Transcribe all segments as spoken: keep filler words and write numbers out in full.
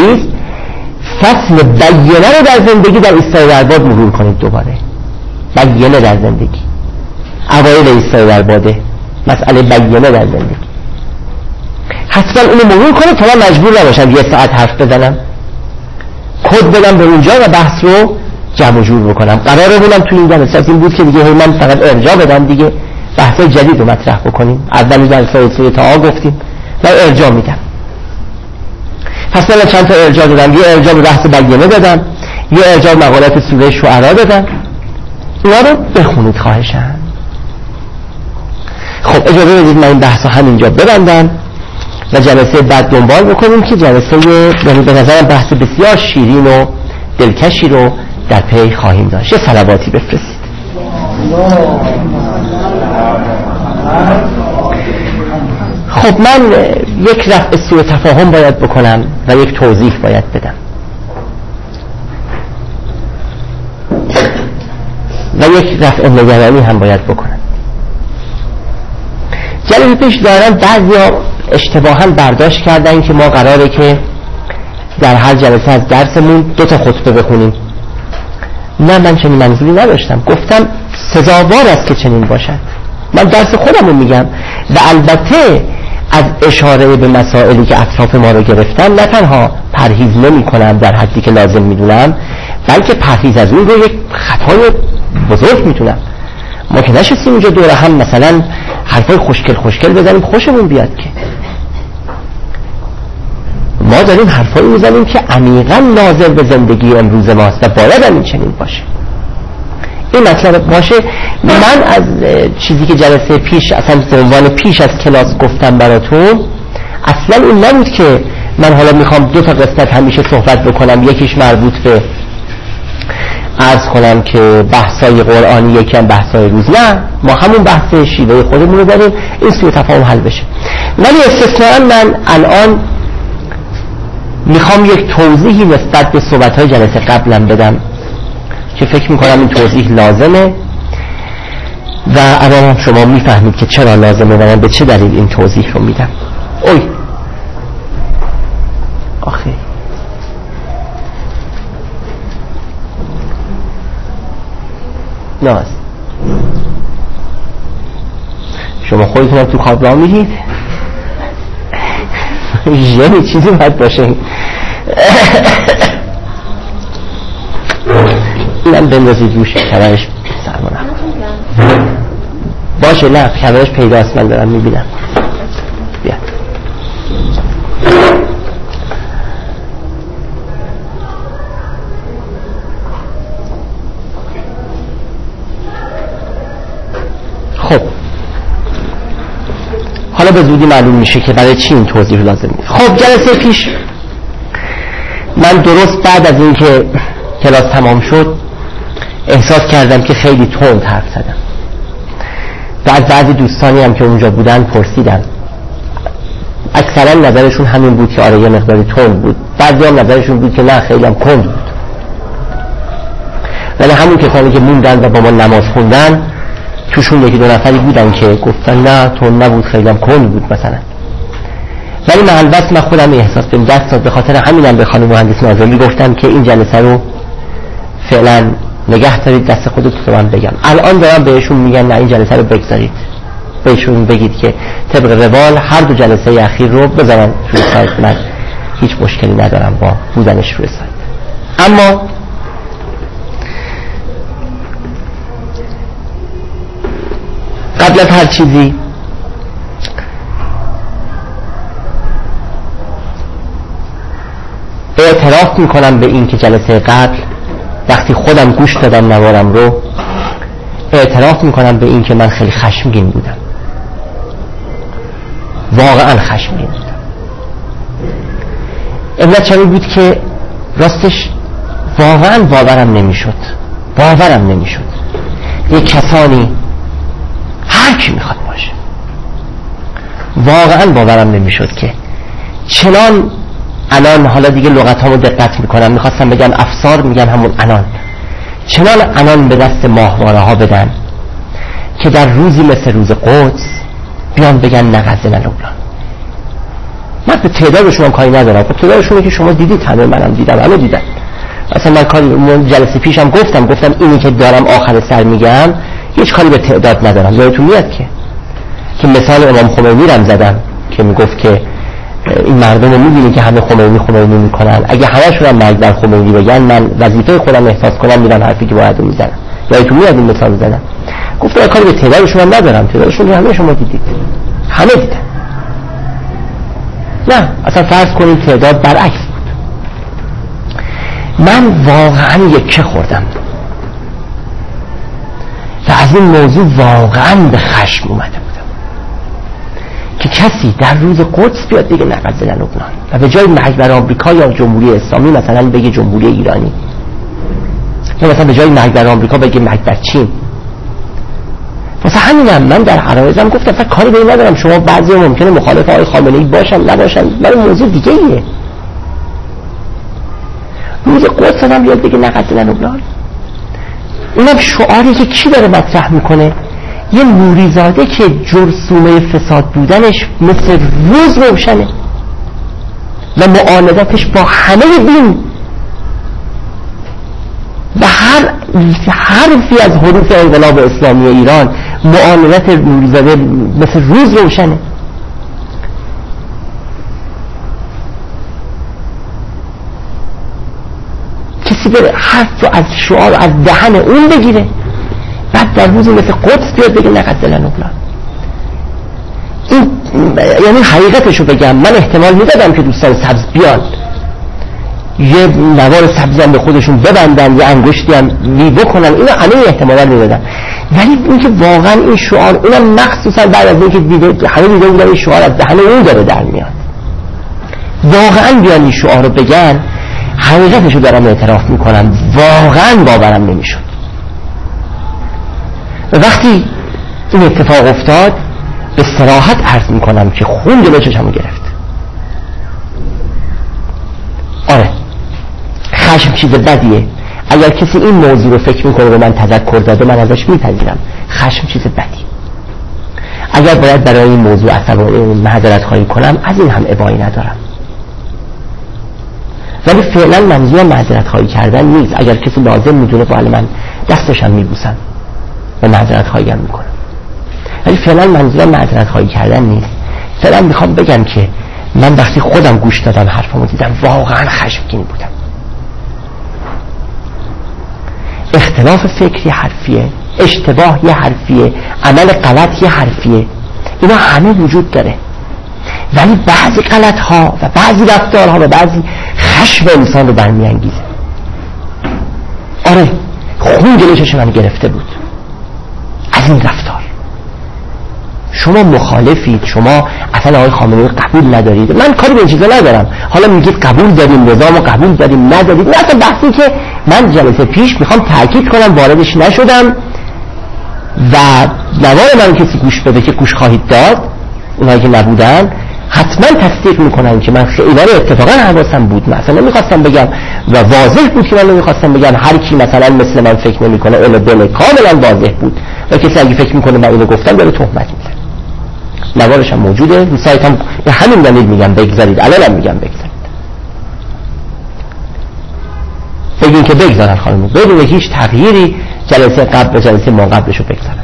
است. فصل بیانه رو در زندگی در ایستای درباد مرور کنید. دوباره بیانه در زندگی، اوایل ایستای درباده، مسئله بیانه در زندگی حتما اونو مرور کنید تا من مجبور نباشم یه ساعت حرف بزنم، کد بدم به اونجا و بحث رو جمع و جور بکنم. قراره بودم تو این جلسه از این بود که دیگه من فقط ارجاع بدم دیگه، بحث جدید رو مطرح بکنیم. اولی جلسه سه تا گفتیم و ارجاع میدم. پس من چند تا ارجاع دادم، یه ارجاع به بحث بیانه دادم، یه ارجاع مقالات سوره شعرا دادم. اینا رو بخونید خواهشاً. خب اجازه بدید من این بحث رو همینجا ببندم و جلسه بعد دنبال بکنیم که جلسه یعنی به نظرم بحث بسیار شیرین و دلکشی رو در پی خواهیم داشت. یه صلواتی بفرستید. خب من یک رفع سوء تفاهم باید بکنم و یک توضیح باید بدم و یک رفع نگرانی هم باید بکنم. جلسه پیش دارن بعضیا اشتباها برداشت کردن که ما قراره که در هر جلسه از درسمون دو تا خطبه بخونیم. نه، من چنین منظوری نداشتم. گفتم سزاوار است که چنین باشد. من درس خودم رو میگم و البته از اشاره به مسائلی که اطراف ما رو گرفتن نه تنها پرهیز نمی کنم در حدی که لازم میدونم، بلکه پرهیز از اون رو یک خطای بزرگ میتونم. ما که نشستیم اینجا دوره هم مثلا حرفای خوشگل خوشگل بزنیم خوشمون بیاد، که ما داریم حرفایی میزنیم که عمیقا ناظر به زندگی امروز ماست و باید همین چنین باشه. این مطلب باشه. من از چیزی که جلسه پیش اصلا به عنوان پیش از کلاس گفتم براتون، اصلا این نبود که من حالا میخوام دو تا قسمت همیشه صحبت بکنم، یکیش مربوط به عرض کنم که بحثای قرآنی، یکی هم بحثای روز. نه، ما همون بحث شیوه خودمون رو داریم، این سوء تفاهم حل بشه. ولی استثناءً من الان میخوام یک توضیحی نسبت به صحبت‌های جلسه قبلم بدم که فکر میکنم این توضیح لازمه و الان شما میفهمید که چرا لازمه و من به چه دلیل این توضیح رو میدم. اوی آخه ناز شما خودتونم تو خواب راه میرید؟ یعنی چیزی باید باشه. اینم بندازید روش کمرش سرمانم باشه. نه کمرش پیداست، من دارم میبینم. بیا خب حالا به زودی معلوم میشه که برای چی این توضیح لازم نیست. خب جلسه پیش من درست بعد از این که کلاس تمام شد احساس کردم که خیلی تند حرف زدم و از بعضی دوستانی هم که اونجا بودن پرسیدم. اکثرا نظرشون همین بود که آره یه مقداری تند بود، بعضی هم نظرشون بود که نه خیلی هم کند بود. ولی همون کسانی که موندن و با ما نماز خوندن توشون یکی دو نفری بودن که گفتن نه تند نبود، خیلی هم کند بود مثلا. ولی محل بس من خودم احساس بهم دست داد. به خاطر همینم به خانم مهندس ناظمی گفتم که این جلسه رو فعلا نگه دارید دست خودتون رو من بگم. الان دارم بهشون میگن نه این جلسه رو بگذارید، بهشون بگید که طبق روال هر دو جلسه اخیر رو بذارن روی سایت. من هیچ مشکلی ندارم با بودنش روی سایت. اما قبل از هر چیزی اعتراف میکنم به این که جلسه قبل وقتی خودم گوش دادم نوارم رو اعتراف میکنم به این که من خیلی خشمگین بودم، واقعا خشمگین بودم. علت چنین بود که راستش واقعا باورم نمیشد باورم نمیشد یک کسانی هر کی میخواد باشه واقعا باورم نمیشد که چنان الان حالا دیگه لغتامو دقت میکنم، میخواستم بگم افسار میگن همون الان چنان الان به دست ماهواره ها بدن که در روزی مثل روز قدس بیان بگن نه غزه نه لبنان. من به تعدادشون هم کاری ندارم. خب تعدادشون که شما دیدید، همه منم دیدم، همه دیدن. مثلا من کاری من جلسه پیشم گفتم گفتم اینی که دارم آخر سر میگم هیچ کاری به تعداد ندارم. یادتون میاد که که مثال امام خمینی رم زدم که میگفت که این مردم رو میبینی که همه خمینی خمینی میکنن، اگه همه‌شون هم مرگ بر خمینی بگن من وظیفه خودم احساس کنم میرم حرفی که باید میزنم. یادتون میاد این مثال زدم؟ گفتم کاری به تعدادشون هم ندارم، تعدادشون رو همه شما دیدید، همه دیدن. نه اصلا فرض کنید تعداد برعکس بود. من واقعا یکه خوردم و از این موضوع واقعا به خشم اومده بودم که کسی در روز قدس بیاد بگه نقض لبنان و به جای مرگ بر آمریکا یا جمهوری اسلامی مثلا بگه جمهوری ایرانی، یا مثلا به جای مرگ بر آمریکا بگه مرگ بر چین. واسه همینم من در عرایزم گفتم فقط کاری به این ندارم شما بعضی ممکنه مخالف آقای خامنه‌ای باشن نباشن، برای موضوع دیگه ایه. روز قدس هم بیاد بگه نقض لبنان، اونم شعاری که کی داره مطرح میکنه؟ یه نوریزاده که جرثومه فساد بودنش مثل روز روشنه و معاندتش با همه دین و هر حرفی از حروف انقلاب اسلامی ایران معاندت نوریزاده مثل روز روشنه. کسی بره حرف رو از شعار از دهن اون بگیره بعد در روز مثل قدس بیاد بگه نقض لبنان. این یعنی حقیقتشو بگم من احتمال میدادم که دوستان سبز بیان یه نوار سبزی هم به خودشون ببندن یه انگشتی هم وی بکنن، اینا همه احتمالا میدادن، ولی اینکه واقعا این شعار اونم مخصوصا بعد از اینکه دیده همه دیده بودن این شعار از دهن اون داره در میاد، واقعا بیان این شعار رو بگن، حقیقتشو دارم اعتراف میکنم واقعا باورم نمیشد. و وقتی این اتفاق افتاد به صراحت عرض میکنم که خون جلوی چشمو گرفت. آره خشم چیز بدیه، اگر کسی این موضوع رو فکر میکنه و من تذکر داده من ازش میپذیرم. خشم چیز بدیه، اگر باید برای این موضوع عصبانی معذرت خواهی کنم از این هم ابایی ندارم، ولی فعلا منظورم معذرت خواهی کردن نیست. اگر کسی لازم میدونه باید من دستشم میبوسم و معذرت خواهی هم میکنم، ولی فعلا منظورم معذرت خواهی کردن نیست. فعلا میخوام بگم که من وقتی خودم گوش دادم حرفمو دیدم واقعا خشمگین بودم. اختلاف فکری حرفیه، اشتباه یه حرفیه، عمل غلط یه حرفیه، اینا همه وجود داره، ولی بعضی غلط ها و بعضی رفتارها و بعضی خشم انسان رو برمیانگیزه. آره خون جلوی چشم من گرفته بود از این رفتار. شما مخالفید، شما اصلا آقای خامنه‌ای قبول ندارید، من کاری به این چیزا ندارم. حالا میگید قبول داریم نظام و قبول داریم ندارید، نه اصلا بحثی که من جلسه پیش میخوام تاکید کنم واردش نشدم و نوار من کسی گوش بده که گوش خواهید داد، اونایی که نبودن حتما تصدیق میکنن که من خیلی رو اتفاقا حواسم بود، مثلا نمیخواستم بگم و واضح بود که من نمیخواستم بگم هر کی مثلا مثل من فکر نمیکنه، اون دل کاملا واضح بود و کسی اگه فکر میکنه من اینو گفتم داره تهمت میزنه. نوارش هم موجوده رو سایت هم، همین دلیل میگم بگذارید، الانم میگم بگذارید، بگین که بگذارن خانم بدون هیچ تغییری جلسه قبل و جلسه ما قبلشو بگذارن.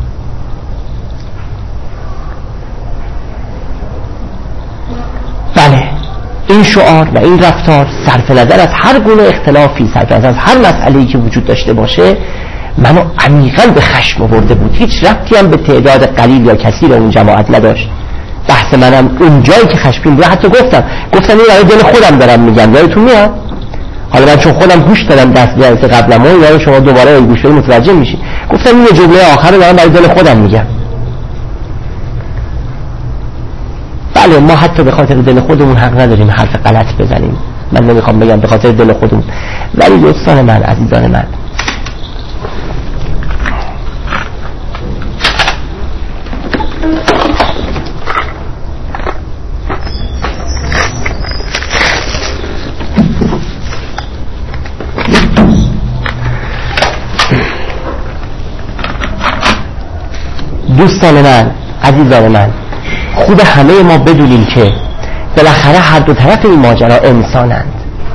بله این شعار و این رفتار صرف نظر از هر گونه اختلافی، صرف نظر از هر مسئله‌ای که وجود داشته باشه منو عمیقاً به خشم آورده بود. هیچ ربطی هم به تعداد قلیل یا کثیر اون جماعت نداشت. بحث منم اون جایی که خشمگین بود حتی گفتم گفتم این برای دل خودم دارم میگم، یادتون میاد؟ حالا من چون خودم گوش دادم دست جلسه قبلم و یا شما دوباره این گوش بدید متوجه میشید، گفتم این جمله آخر رو دارم برای دل خودم میگم. بله ما حتی به خاطر دل خودمون حق نداریم حرف غلط بزنیم، من نمیخوام بگم به خاطر دل خودمون، ولی دوستان من، عزیزان من، دوستان من، عزیزان من، خوب همه ما بدونیم که بالاخره هر دو طرف این ماجرا انسانند.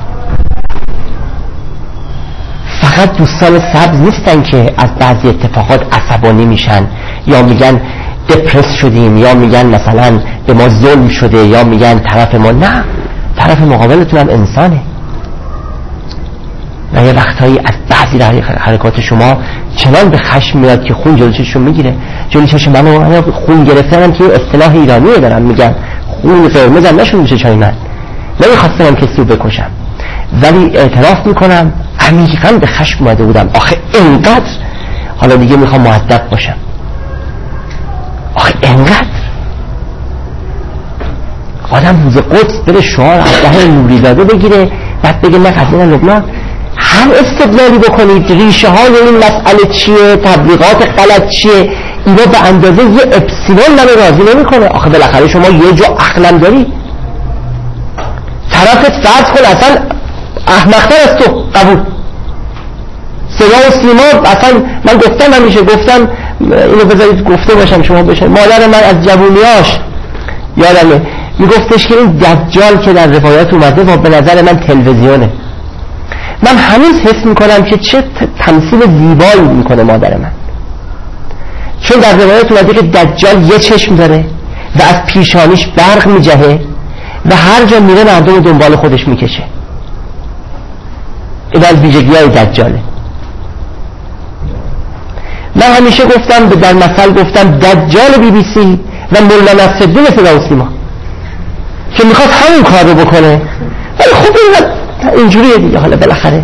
فقط دوستان سبز نیستن که از بعضی اتفاقات عصبانی میشن یا میگن دپرس شدیم یا میگن مثلا به ما ظلم شده یا میگن طرف ما، نه، طرف مقابلتون هم انسانه و یه وقتهایی از بعضی حرکات شما چنان به خشم میاد که خون جلو چشم میگیره. جلو چشم منو خون گرفتنم که اصطلاح ایرانیه دارم میگن، خون قرمزم نشون میشه چای من، نمیخواستم کسی رو بکشم ولی اعتراف میکنم عمیقاً به خشم اومده بودم. آخه اینقدر حالا دیگه میخوام مؤدب باشم، آخه اینقدر آدم روز قدس بره شعار از ده نوریزاده بگیره بعد بگه نه قضیه لبنان. هر استدلالی بکنید ریشه های این مسئله چیه، تبلیغات غلط چیه، اینا به اندازه یه اپسیلون منو راضی نمیکنه. آخه بالاخره شما یه جا عقلم داری، طرفت فرض کن اصلا احمق‌تر از تو، قبول. صدا و سیما اصلا من گفتم، همیشه گفتم اینو بذارید گفته باشم شما بشه. مادر من از جوونیاش یادمه میگفتش که این دجال که در روایات اومده و به نظر من تلویزیونه. من هنوز حس میکنم که چه تمثیل زیبایی میکنه مادر من، چون در روایات اومده که دجال یه چشم داره و از پیشانیش برق میجهه و هر جا میره مردم دنبال خودش میکشه. این از ویژگی‌های دجاله. من همیشه گفتم، در مثل گفتم دجال بی بی سی و مولا نصرالدین صدا و سیما که میخواد همین کار رو بکنه، ولی خب اینجوریه دیگه. حالا بالاخره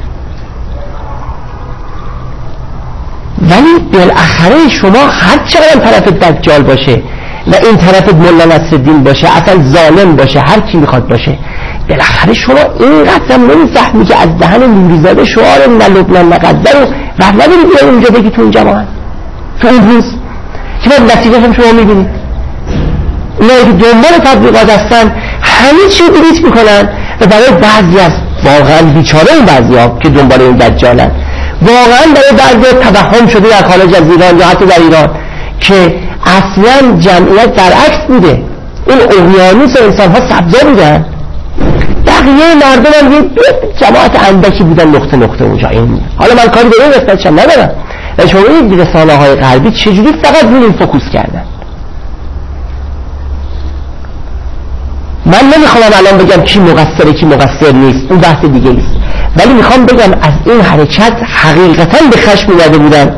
ولی بالاخره شما هر چقدر طرف دجال باشه و این طرف مولا نصرالدین باشه، اصلا ظالم باشه، هر کی میخواد باشه، بالاخره شما اینقدر هم نمیفهمی که از دهن نوریزاده شعار نه لبنان نه غزه رو بعد نداری بیایی اونجا بگی تو این جماعت تو این روز که بعد نتیجه هم شما میبینید. اینایی که دنبال تبلیغات هستن همه چی دیلیت میکنن و برای بعضی از واقعا بیچاره این بعضی ها که دنبال این دجالن، واقعا برای بعضی توهم شده در خارج از ایران یا حتی در ایران که اصلا جمعیت برعکس بوده. اون اقیانوس انسان ها سبزا بودن، بقیه مردم هم یه جماعت اندکی بودن نقطه نقطه اونجا. این حالا من کاری به این قسمتش هم ندارم، ولی شما این رسانه های غربی چجوری فقط روی این فوکوس کردن. من نمیخوام الان بگم کی مقصره کی مقصر نیست، اون بحث دیگه است، ولی میخوام بگم از این حرکت حقیقتا به خشم اومده بودن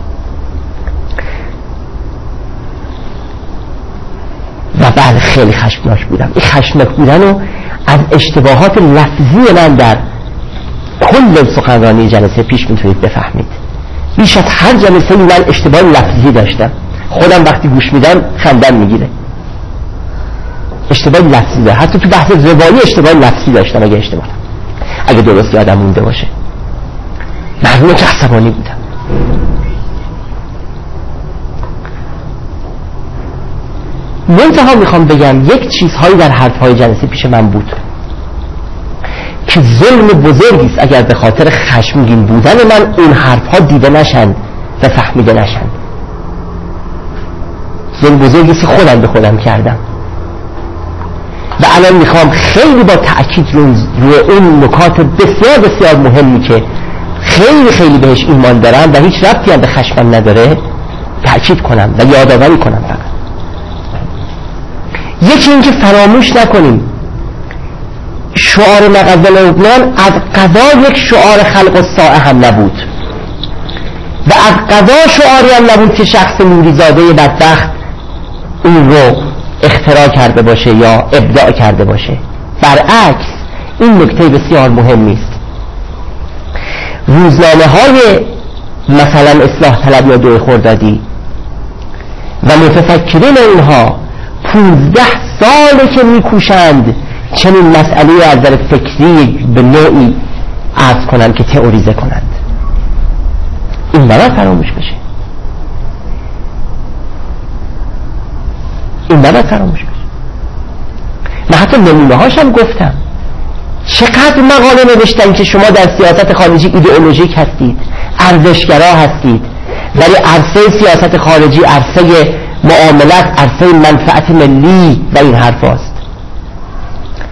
و بعد خیلی خشمناک بودم. این خشمناک بودن رو از اشتباهات لفظی من در کل سخنرانی جلسه پیش میتونید بفهمید. بیش از هر جلسه من اشتباه لفظی داشتم، خودم وقتی گوش میدم خندم میگیره. اشتباه لفظی داشتم، حتی تو بحث روایی اشتباه لفظی داشتم اگه اشتباه اگه درست یادم مونده باشه. معلومه که عصبانی بودم. منتها میخوام بگم یک چیزهایی در حرفهای جلسه پیش من بود که ظلم بزرگی است اگر به خاطر خشمگین بودن من اون حرفها دیده نشن و فهمیده نشن. ظلم بزرگی است خودم به خودم کردم و الان میخوام خیلی با تأکید روی اون نکات بسیار بسیار مهمی که خیلی خیلی بهش ایمان دارم و هیچ ربطی هم به خشمم نداره تأکید کنم و یادآوری کنم. فقط یکی این که فراموش نکنیم شعار مغزل لبنان از قضا یک شعار خلق الساعه هم نبود و از قضا شعاری هم نبود که شخص نوریزاده بدبخت اون رو اختراع کرده باشه یا ابداع کرده باشه. برعکس این نکته بسیار مهمی است. روزنامه های مثلا اصلاح طلب یا دوی خردادی و متفکرین اینها پونزده ساله که میکوشند چنین مسئله از نظر فکری به نوعی عرض کنند که تئوریزه کنند. این نباید فراموش بشه، این نباید فراموش بشه. من حتی نمونه هاشم گفتم. چقدر مقاله نوشتن که شما در سیاست خارجی ایدئولوژیک هستید، ارزشگرا هستید، ولی عرصه سیاست خارجی عرصه معاملات، عرصه منفعت ملی و این حرف هست.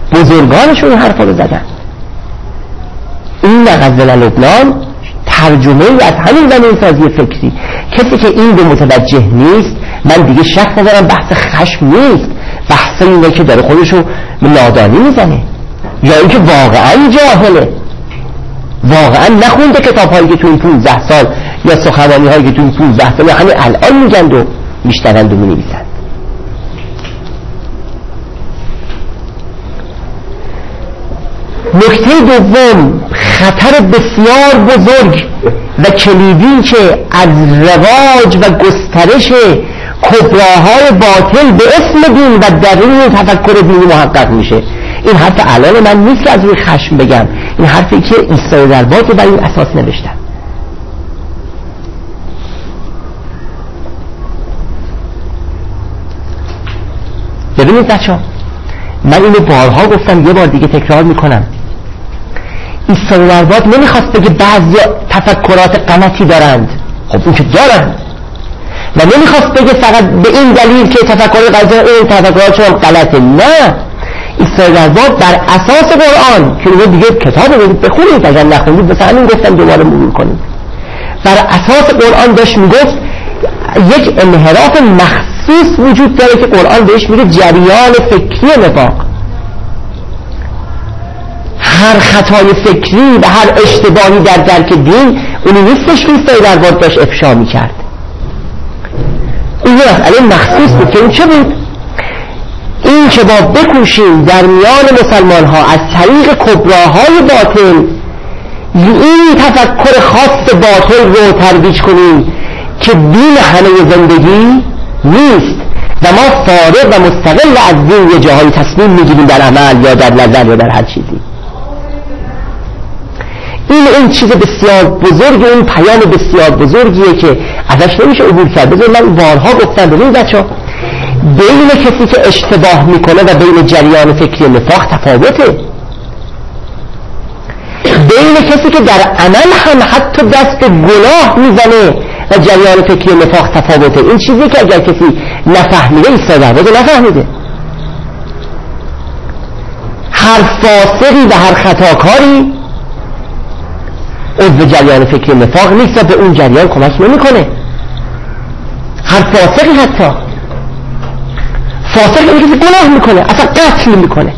بزرگانشون این حرفا رو زدن. این نغزل لبنان ترجمه ای از همین زمین‌سازی فکری. کسی که این رو متوجه نیست، من دیگه شک ندارم بحث خشم نیست، بحث اینه که داره خودشو نادانی میزنه یا اینکه واقعا جاهله، واقعا نخونده کتاب هایی که تو این پونزده سال یا سخنرانی هایی که تو این پونزده سال همین الان میگند و میشنوند و مینویسند. نکته دوم، خطر بسیار بزرگ و کلیدی که از رواج و گسترش کبراهای باطل به اسم دین و در این تفکر دینی محقق میشه. این حرف الان من نیست که از روی خشم بگم، این حرفی که عیسی درباط بر این اساس نوشتم. ببینید بچه ها، من اینو بارها گفتم، یه بار دیگه تکرار میکنم. عیسی درباط نمیخواست بگه بعضی تفکرات غلطی دارند، خب این که دارند، و نمیخواست بگه فقط به این دلیل که تفکرات غلطی این تفکرات شما غلطه. نه، عیسی درباط بر اساس قرآن که اونو دیگه کتاب رو بخونید، اگر نخونید بس همین گفتم دوباره مرور کنید، بر اساس قرآن داشت میگفت یک انحراف مخصوص وجود داره که قرآن بهش میگه جریان فکری نفاق. هر خطای فکری و هر اشتباهی در درک دین اونی نیستش که عیسی درباط داشت افشا میکرد. این یه مسئله مخصوص بود که اون چه بود؟ این که با بکوشیم در میان مسلمان ها از طریق کبراهای باطل این تفکر خاص باطل رو ترویج کنیم که دین همه زندگی نیست و ما فارغ و مستقل از دین یه جاهای تصمیم میگیریم در عمل یا در نظر یا در هر چیزی. این این چیز بسیار بزرگی، این پیام بسیار بزرگیه که ازش نمیشه عبور کرد. بذار من بارها گفتم ببینید بچه‌ها، بین کسی که اشتباه میکنه و بین جریان فکری نفاق تفاوته. بین کسی که در عمل هم حتی دست به گناه میزنه و جریان فکری نفاق تفاوته. این چیزی که اگر کسی نفهمیده عیسی درباط نفهمیده. هر فاسقی و هر خطاکاری عضو جریان فکری نفاق نیست و به اون جریان کمک نمیکنه. هر فاسقی، حتی فاسق اینه که گناه میکنه، اصلا قتل میکنه،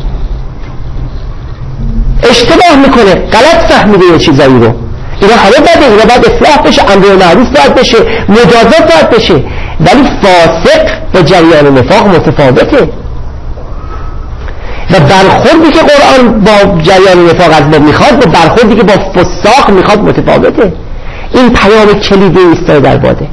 اشتباه میکنه، غلط فهمیده یه چیزایی رو، اینا همه بده، اینا باید اصلاح بشه، امر معروف باید بشه، مجازات باید بشه. ولی فاسق با جریان نفاق متفاوته و برخوردی که قرآن با جریان نفاق از ما میخواد و برخوردی که با فساق میخواد متفاوته. این پیام کلیدی عیسی درباطه.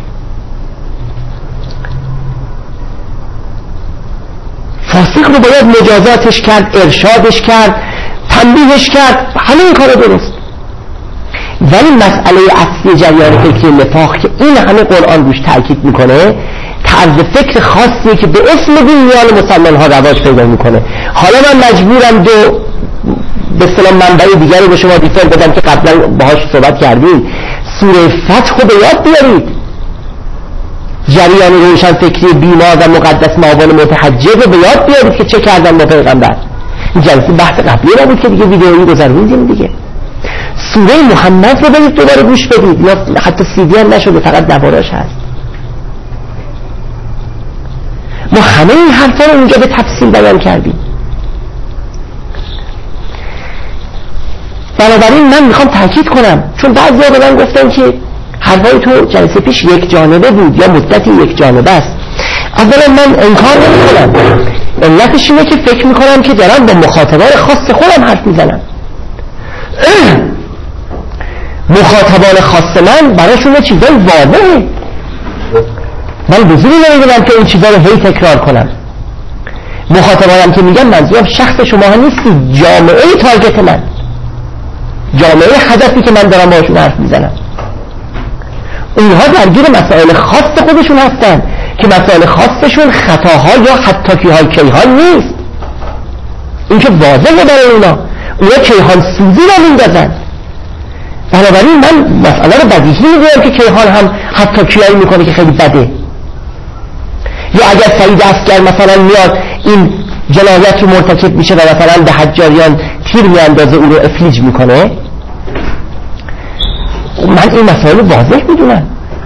فاسق رو باید مجازاتش کرد، ارشادش کرد، تنبیهش کرد، همه این کار درست. ولی مسئله اصلی جریان فکری نفاق که این همه قرآن روش تاکید میکنه، طرز فکر خاصیه که به اسم دین میان مسلمان ها رواج پیدا میکنه. حالا من مجبورم دو به اصطلاح منبع دیگری به شما دیفر بدم که قبلا باهاش صحبت کردیم. سوره فتح رو به یاد بیارید، جریان روشن فکری بیمار و مقدس معاون متحجر رو به یاد بیارید که چه کردن با پیغمبر. این جلسه بحث قبلی نبود که دیگه ویدئویی گذروندیم دیگه. سوره محمد رو برید دوباره گوش بدید، یا حتی سیدی هم نشده، فقط نواراش هست. ما همه این حرفا رو اونجا به تفصیل بیان کردیم. بنابراین من میخوام تاکید کنم، چون بعضیا به من گفتن که حرفای تو جلسه پیش یک جانبه بود یا مدتی یک جانبه است. اولا من انکار نمی‌کنم، علتش اینه که فکر میکنم که دارم با مخاطبان خاص خودم حرف میزنم. مخاطبان خاص من براشون چیزای واضحه، من لزومی نمیدونم که این چیزا رو هی تکرار کنم. مخاطبانم که میگم منظورم شخص شما ها نیستی، جامعه تارگت من، جامعه هدفی که من دارم باشون حرف میزنم. اونها درگیر مسائل خاص خودشون هستن که مسائل خاصشون خطاها یا حتاکی‌های کیهان نیست. این که واضحه برای اونا، اونا کیهان سوزی رو میندازن. بنابراین من مسئله رو بدیهی میگویم که کیهان هم حتاکی‌هایی میکنه که خیلی بده. یا اگر سعید اصغر مثلا میاد این جنایت رو مرتکب میشه و مثلا به حجاریان تیر میاندازه اون رو افلیج میکنه، من این مسائل واضح میدونم.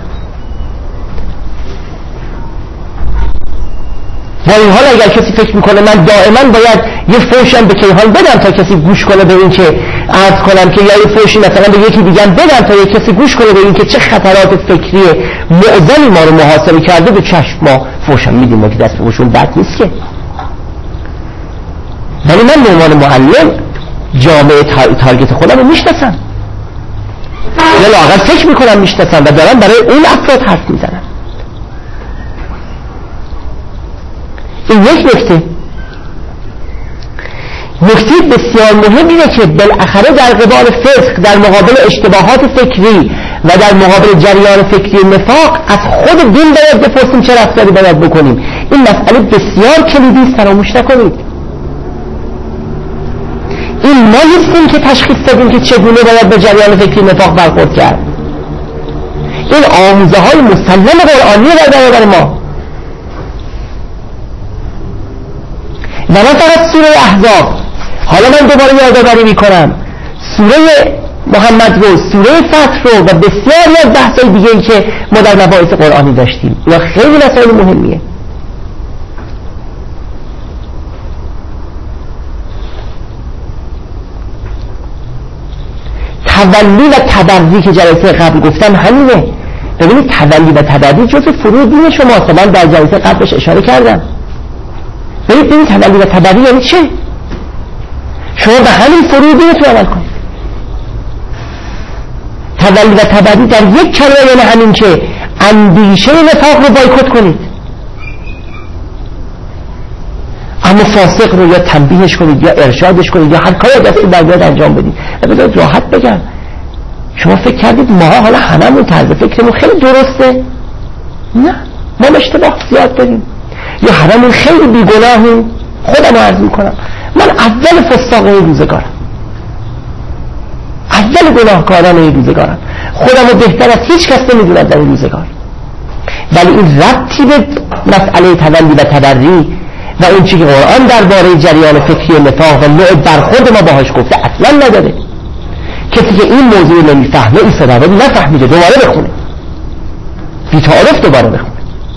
با این حال اگر کسی فکر میکنه من دائما باید یه فوشم به کیهان بدم تا کسی گوش کنه به این که عرض کنم که، یا یه فوشی مثلا به یکی دیگه بدم تا یه کسی گوش کنه به این که چه خطرات فکری معضلی ما رو محاسبه کرده، به چشم ما فوشم میدیم، ما که دست فوشون بد نیست که. ولی من به عنوان معلم جامعه تارگت خودم رو میشناسم، یا لااقل فکر میکنم میشناسم و دارم برای اون افراد حرف میزنم. این یک نکته. نکته بسیار مهم اینه که بالاخره در قبال فسق، در مقابل اشتباهات فکری و در مقابل جریان فکری نفاق، از خود دین باید بپرسیم چه رفتاری باید بکنیم. این مسئله بسیار کلیدی است، فراموش نکنید. این ما نیستیم که تشخیص دادیم که چگونه باید به جریان فکری نفاق برخورد کرد. این آموزه های مسلم قرآنی در برابر ما. و نه فقط سوره احزاب، حالا من دوباره یادآوری میکنم سوره محمد رو، سوره فتح رو و بسیاری از بحث‌های دیگه ای که ما در مباحث قرآنی داشتیم. یا خیلی مسائل مهمیه. تولی و تبری که جلسه قبل گفتم همینه. ببینید تولی و تبری جزء فروع دین شماست. من در جلسه قبلش اشاره کردم. ببینید ببینید تولی و تبری یعنی چه؟ شما به همین فروع دینتون عمل کنید. تولی و تبری در یک کلمه یعنی همین که اندیشه نفاق رو بایکوت کنید، اما فاسق رو یا تنبیهش کنید یا ارشادش کنید یا هر کاری دستی در بیاد انجام بدید. بذارید راحت بگم، شما فکر کردید ما حالا هممون طرز فکرمون خیلی درسته؟ نه، ما اشتباه زیاد داریم، یا هممون خیلی بیگناهیم. خودم عرض میکنم من اول فساق این روزگارم، اول گناهکاران این روزگارم، خودم رو بهتر از هیچ کس نمیدونم در این روزگار. ولی این ربطی به مسئله تولی و تبری و اون چی که قرآن درباره جریان فکری نفاق و نوع برخورد ما باهاش گفته اصلا نداره. کسی که این موضوع نمیفهمه این صداوری نفهمیده، دوباره بخونه، بی تعارف دوباره بخونه.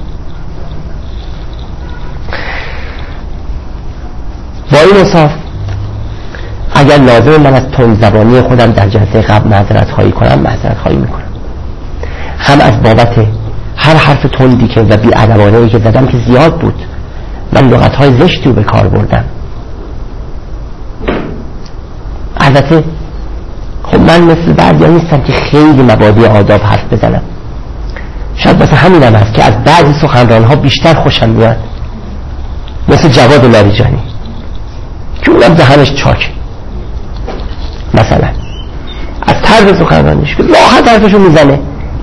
با این انصاف اگر لازم من از تند زبانی خودم در جلسه قبل معذرت خواهی کنم، معذرت خواهی میکنم، هم از بابت هر حرف تندی که و بی ادبانه‌ای که زدم که زیاد بود، من لغت‌های زشتی رو به کار بردم. البته خب من مثل بعضیا نیستم که خیلی مبادی آداب حرف بزنم، شاید مثلا همینم هست که از بعضی سخنران‌ها بیشتر خوشم میاد، مثل جواد لاریجانی که اونم ذهنش چاک، مثلا از طرز سخنرانیش که راحت حرفشو میزنه،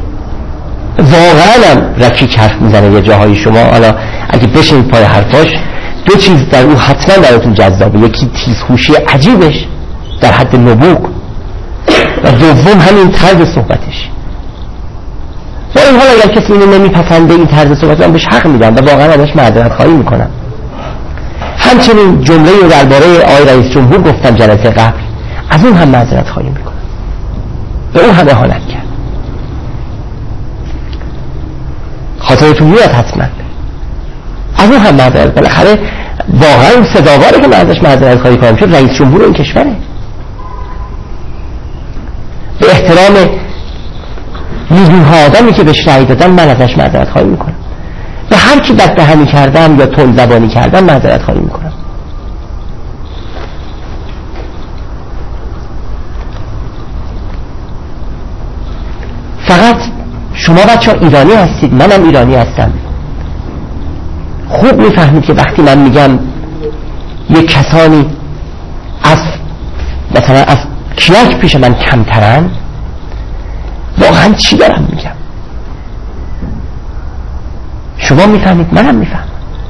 واقعا هم رکیک حرف میزنه. یه جاهای شما حالا اگه بشینید پای حرفاش، دو چیز در اون حتما براتون جذابه، یکی تیزهوشی عجیبش در حد نبوغ و دوم همین طرز صحبتش. با این حال اگر کسی اینو نمیپسنده این طرز صحبت، من بهش حق میدم و واقعا ازش معذرت خواهی میکنم. همچنین جمله رو درباره آقای رئیس جمهور گفتم جلسه قبل، از اون هم معذرت خواهی میکنم، به اون هم اهانت کرد. خاطرتون میاد حتما، از اون هم معذرت. بالاخره واقعا سزاواره که من ازش معذرت خواهی کنم، چون رئیس جمهور این کشوره. به احترام میلیون‌ها آدمی که بهش رأی دادن من ازش معذرت خواهی میکنم. به هر کی بددهنی کردم یا تند زبانی کردم معذرت خواهی میکنم. فقط شما بچه‌ها ایرانی هستید، منم ایرانی هستم، خوب میفهمید که وقتی من میگم یک کسانی از مثلا از کیک پیش من کمترن، واقعا چی دارم میگم؟ شما میفهمید، منم میفهم.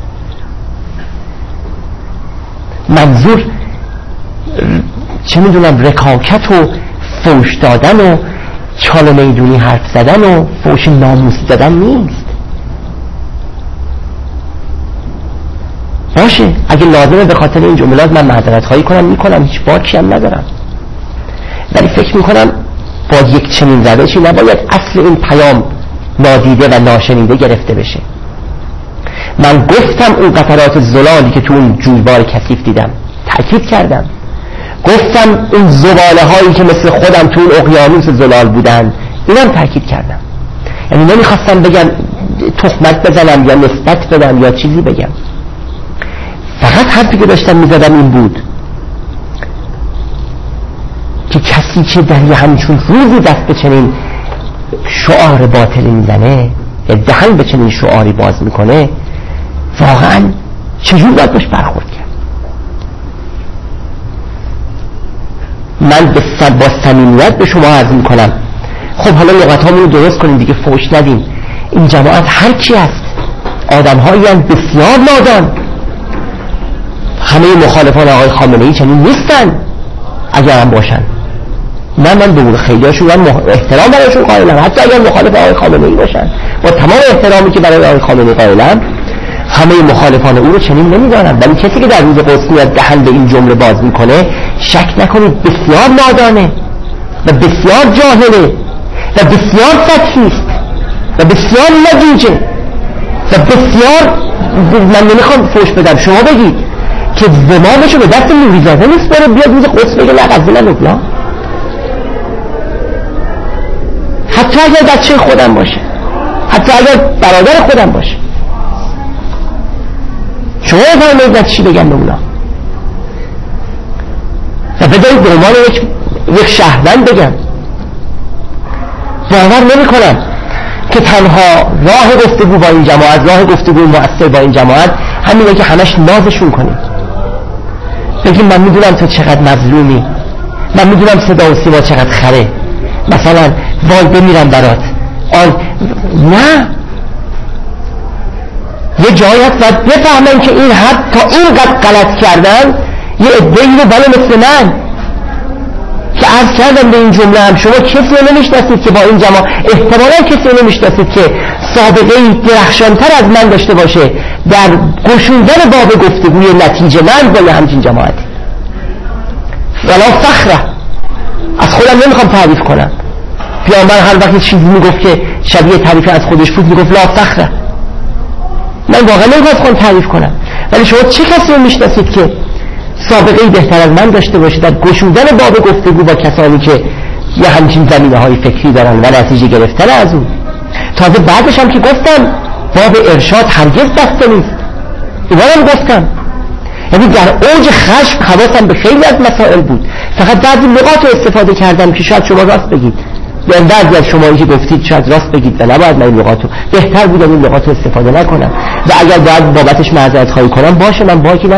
منظور چه میدونم رکاکت و فوش دادن و چال میدونی حرف زدن و فوش ناموسی دادن نیست. باشه، اگه لازمه به خاطر این جملات من معذرت خواهی کنم میکنم، هیچ باکی هم ندارم. ولی فکر میکنم با یک چنین روشی نباید اصل این پیام نادیده و ناشنیده گرفته بشه. من گفتم اون قطرات زلالی که تو اون جویبار کثیف دیدم، تأکید کردم. گفتم اون زباله هایی که مثل خودم تو اون اقیانوس زلال بودن، اینم تأکید کردم. یعنی نمیخواستم بگم تهمت بزنم یا نسبت بدم یا چیزی بگم، فقط حرفی که داشتم میزدم این بود که کسی که در یه همچون روزی دست به چنین شعار باطلی میزنه یا دهن به چنین شعاری باز میکنه، واقعا چجور باید باش برخورد کرد؟ من با صمیمیت به شما عرض میکنم خب حالا لغتامون رو درست کنیم دیگه، فوش ندیم. این جماعت هر کی هست آدم هایی هم بسیار نادان. همه مخالفان آقای خامنه‌ای چنین نیستن اگر هم باشن. نه، من بگم خیلی هاشون من احترام برایشون قائلم، حتی اگر مخالف آقای خامنه‌ای باشن، با تمام احترامی که برای آقای خامنه‌ای قائلم، همه مخالفان او رو چنین نمیدانم. ولی کسی که در روز قدس میاد دهن به این جمله باز میکنه، شک نکنید بسیار نادانه و بسیار جاهله و بسیار سطحیست و بسیار لجوجه و بسیار، من نمیخوام فوش بدم، شما بگید که زمامشو به دست نوریزاده نیست بره بیاد روز قدس بگه لقضینا لبلا، حتی اگر بچه خودم باشه، حتی اگر برادر خودم باشه. شما فرمایید چی بگم به اونا و بدایید به عنوان یک یک شهروند بگم. باور نمی کنم که تنها راه گفتگو با این جماعت، راه گفتگو مؤثر با این جماعت همینه که همش نازشون کنید، بگیم من میدونم تو چقدر مظلومی، من میدونم صدا و سیما چقدر خره، مثلا وای بمیرم برات. آن نه، یه جایی هست باید بفهمن که این حد تا اینقدر غلط کردن یه عده‌ای رو بله مثل من که عرض کردم به این جمله هم، شما کسی رو نمیشناسید که با این جماعت، احتمالا کسی رو نمیشناسید که سابقه درخشانتر از من داشته باشه در گشودن باب گفتگوی نتیجه من با یه همچین جماعتی. ولا فخره، از خودم نمیخوام تعریف کنم. پیامبر هر وقت چیزی میگفت که شبیه تعریف از خودش بود میگفت لا فخره. من واقعا نمیخوام خودم تعریف کنم، ولی شما چه کسی رو میشناسید که سابقه بهتر از من داشته باشه در گشودن باب گفتگو با کسانی که یه همچین زمینه های فکری دارن و نتیجه گرفتن از اون؟ تازه بعدش هم که گفتم باب ارشاد هرگز بسته نیست، اینا هم گفتم. یعنی در اوج خشم حواسم به خیلی از مسائل بود، فقط بعضی نقاط رو استفاده کردم که شاید شما راست بگید، یا بعضی از شما که گفتید شاید راست بگید و نباید من این نقاط رو، بهتر بود این نقاط رو استفاده نکنم و اگر باید بابتش معذرت خواهی کنم باشه، من باکی